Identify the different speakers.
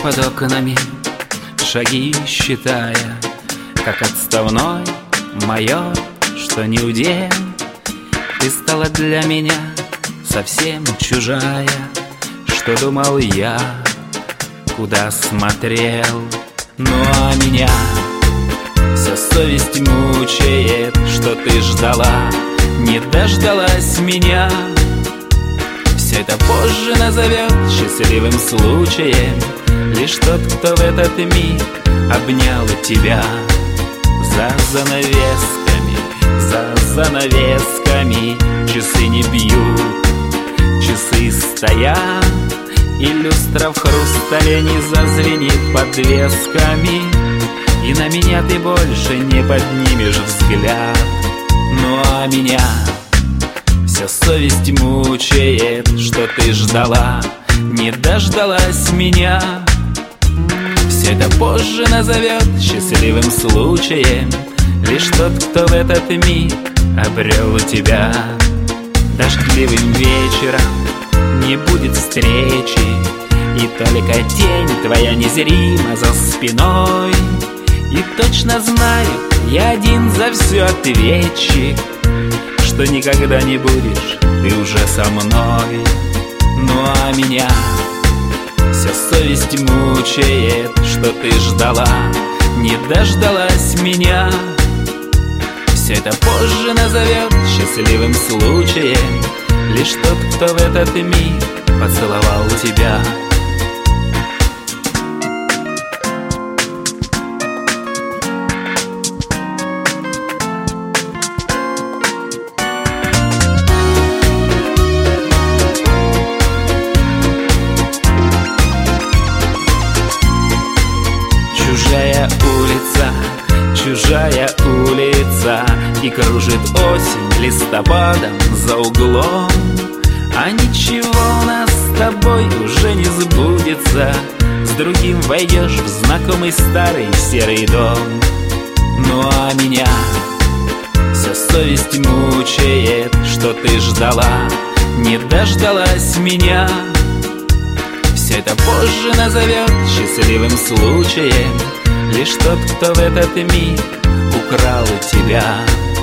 Speaker 1: под окнами, шаги считая, как отставной майор, что не удел. Ты стала для меня совсем чужая. Что думал я, куда смотрел? Ну а меня вся совесть мучает, что ты ждала, не дождалась меня. Все это позже назовет счастливым случаем лишь тот, кто в этот миг обнял тебя. За занавесками часы не бьют, часы стоят, и люстра в хрустале не зазвенит подвесками, и на меня ты больше не поднимешь взгляд. Ну а меня вся совесть мучает, что ты ждала, не дождалась меня. Все это позже назовет счастливым случаем лишь тот, кто в этот миг обрел тебя. Дождливым вечером не будет встречи, и только тень твоя незрима за спиной. И точно знаю, я один за все ответчик, что никогда не будешь ты уже со мной. Ну а меня вся совесть мучает, что ты ждала, не дождалась меня. Все это позже назовет счастливым случаем лишь тот, кто в этот миг поцеловал тебя. Чужая улица, и кружит осень листопадом за углом. А ничего у нас с тобой уже не сбудется, с другим войдешь в знакомый старый серый дом. Ну а меня вся совесть мучает, что ты ждала, не дождалась меня. Все это позже назовет счастливым случаем лишь тот, кто в этот миг украл тебя.